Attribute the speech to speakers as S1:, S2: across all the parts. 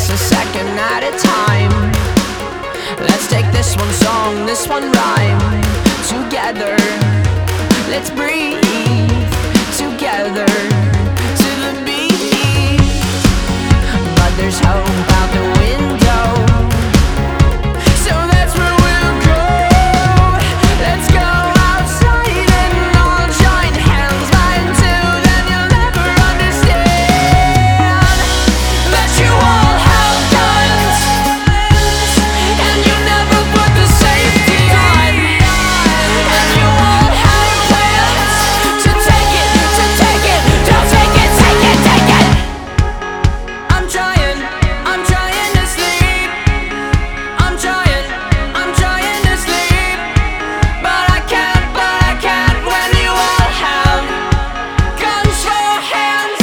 S1: a second at a time. Let's take this one song, this one rhyme together. Let's breathe together to the beat. But there's hope out the window, so that's where we'll go. Let's go outside and all join hands. But until then you'll never understand that you all have guns, and you never put the safety on. And you all have plans to take it, don't take it, take it, take it. I'm trying to sleep. I'm trying to sleep. But I can't when you all have guns for hands.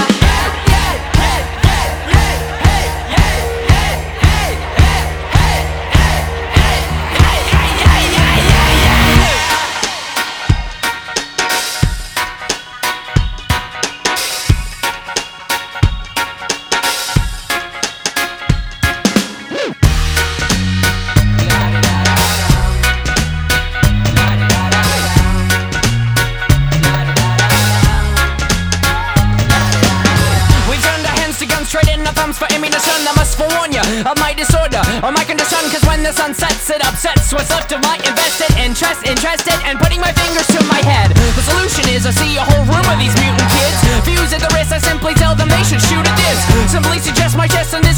S1: We turned our hands to guns, trading our thumbs for ammunition. I must forewarn you of my disorder or my condition, cause when the sun sets, it upsets what's left of my invested interest. Interested and putting my fingers to my head. The solution is I see a whole room of these mutant kids. Fuse at the wrist, I simply tell them they should shoot at this. Simply suggest my chest and